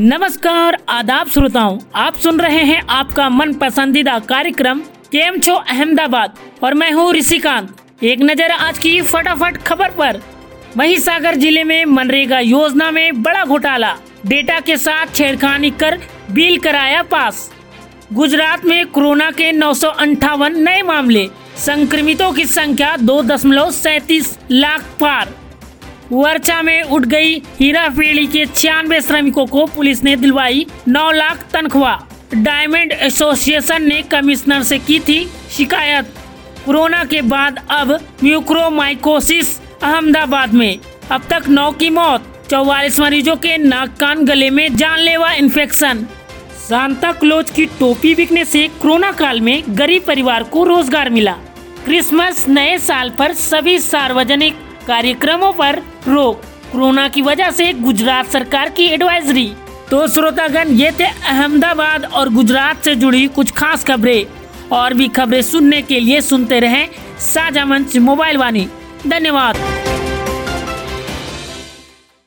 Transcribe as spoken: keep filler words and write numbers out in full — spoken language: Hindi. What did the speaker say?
नमस्कार आदाब श्रोताओं, आप सुन रहे हैं आपका मन पसंदीदा कार्यक्रम केम छो अहमदाबाद और मैं हूँ ऋषिकांत। एक नजर आज की फटाफट खबर पर। महिसागर जिले में मनरेगा योजना में बड़ा घोटाला, डेटा के साथ छेड़खानी कर बिल कराया पास। गुजरात में कोरोना के नौ सौ अंठावन नए मामले, संक्रमितों की संख्या दो दशमलव सैतीस लाख पार। वर्चा में उठ गई हीरा फेरी के छियानवे श्रमिकों को पुलिस ने दिलवाई नौ लाख तनख्वाह। डायमंड एसोसिएशन ने कमिश्नर से की थी शिकायत। कोरोना के बाद अब म्यूकोरमाइकोसिस अहमदाबाद में, अब तक नौ की मौत, चौवालीस मरीजों के नाक कान गले में जानलेवा इन्फेक्शन। सांता क्लॉज की टोपी बिकने से कोरोना काल में गरीब परिवार को रोजगार मिला। क्रिसमस नए साल पर सभी सार्वजनिक कार्यक्रमों पर रोक, कोरोना की वजह से गुजरात सरकार की एडवाइजरी। तो श्रोतागण, ये थे अहमदाबाद और गुजरात से जुड़ी कुछ खास खबरें। और भी खबरें सुनने के लिए सुनते रहें साझा मंच मोबाइल वाणी। धन्यवाद।